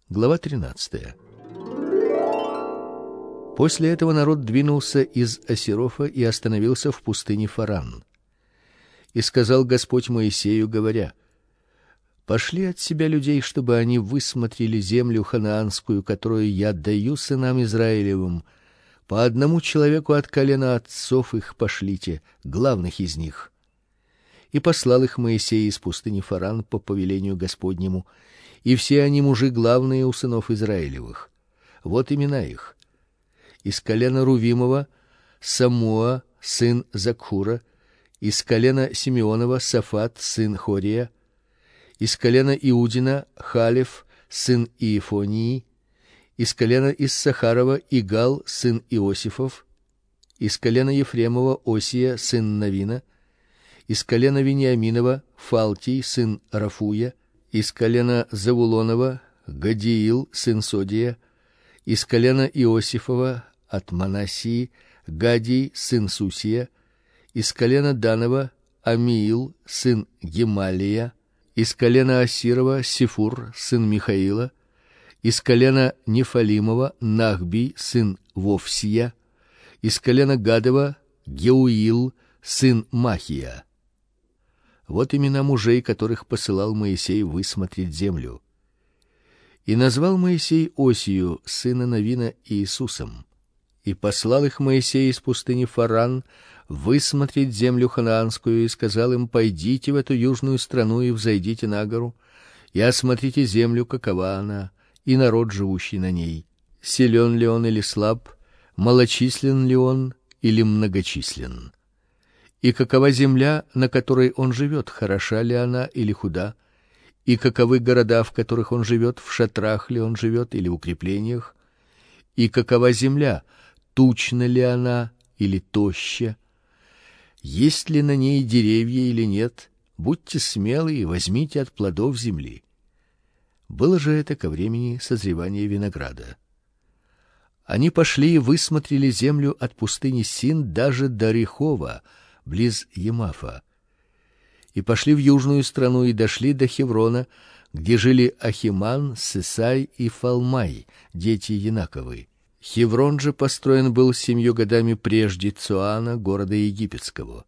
Глава 13. После этого народ двинулся из Асерофа и остановился в пустыне Фаран. И сказал Господь Моисею, говоря: «Пошли от себя людей, чтобы они высмотрели землю ханаанскую, которую я даю сынам Израилевым. По одному человеку от колена отцов их пошлите, главных из них». И послал их Моисей из пустыни Фаран по повелению Господнему, и все они мужи главные у сынов Израилевых. Вот имена их: из колена Рувимова Самуа сын Закхура, из колена Симеонова Сафат сын Хория, из колена Иудина Халев сын Иефонии, из колена Иссахарова Игал сын Иосифов, из колена Ефремова Осия сын Навина, из колена Вениаминова Фалтий сын Рафуя, из колена Завулонова Гадиил сын Содия, из колена Иосифова от Манассии Гадий сын Сусия, из колена Данова Амиил сын Гемалия, из колена Асирова Сифур сын Михаила, из колена Нефалимова Нахбий сын Вовсия, из колена Гадова Геуил сын Махия. Вот имена мужей, которых посылал Моисей высмотреть землю. И назвал Моисей Осию сына Навина Иисусом. И послал их Моисей из пустыни Фаран высмотреть землю ханаанскую, и сказал им: пойдите в эту южную страну и взойдите на гору, и осмотрите землю, какова она, и народ, живущий на ней, силен ли он или слаб, малочислен ли он или многочислен. И какова земля, на которой он живет, хороша ли она или худа, и каковы города, в которых он живет, в шатрах ли он живет или укреплениях, и какова земля, тучна ли она или тоща, есть ли на ней деревья или нет, будьте смелы и возьмите от плодов земли. Было же это ко времени созревания винограда. Они пошли и высмотрели землю от пустыни Син даже до Рехова, близ Емафа, и пошли в южную страну и дошли до Хеврона, где жили Ахиман, Сесай и Фалмай, дети Янаковы. Хеврон же построен был 7 годами прежде Цоана, города египетского.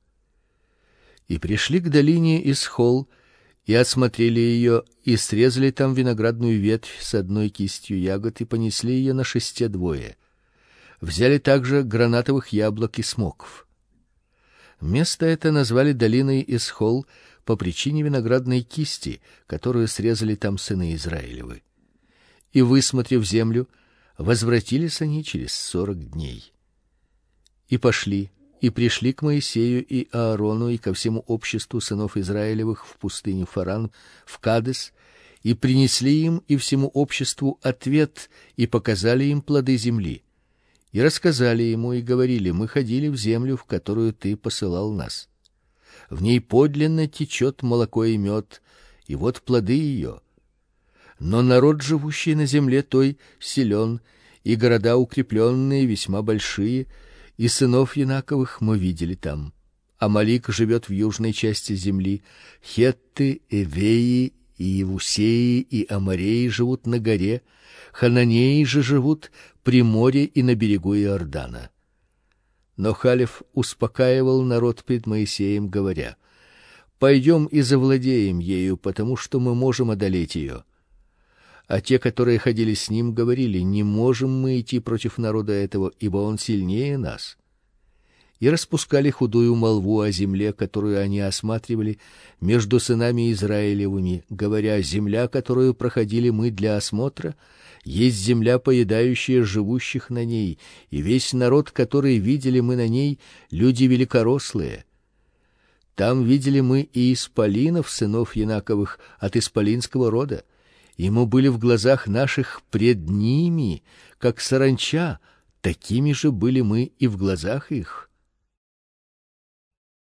И пришли к долине Исхол, и осмотрели ее, и срезали там виноградную ветвь с одной кистью ягод, и понесли ее на шесте двое. Взяли также гранатовых яблок и смокв. Место это назвали долиной Исхол по причине виноградной кисти, которую срезали там сыны Израилевы. И, высмотрев землю, возвратились они через 40 дней. И пошли, и пришли к Моисею и Аарону и ко всему обществу сынов Израилевых в пустыню Фаран, в Кадес, и принесли им и всему обществу ответ, и показали им плоды земли. И рассказали ему и говорили: мы ходили в землю, в которую ты посылал нас. В ней подлинно течет молоко и мед, и вот плоды ее. Но народ, живущий на земле той, силен, и города укрепленные весьма большие, и сынов Янаковых мы видели там. Амалик живет в южной части земли, хетты, эвеи, и Иевусеи, и Амореи живут на горе, хананеи же живут при море и на берегу Иордана. Но Халев успокаивал народ пред Моисеем, говоря: пойдем и завладеем ею, потому что мы можем одолеть ее. А те, которые ходили с ним, говорили: не можем мы идти против народа этого, ибо он сильнее нас. И распускали худую молву о земле, которую они осматривали, между сынами Израилевыми, говоря: земля, которую проходили мы для осмотра, есть земля, поедающая живущих на ней, и весь народ, который видели мы на ней, люди великорослые. Там видели мы и исполинов, сынов Янаковых, от исполинского рода, и мы были в глазах наших пред ними, как саранча, такими же были мы и в глазах их.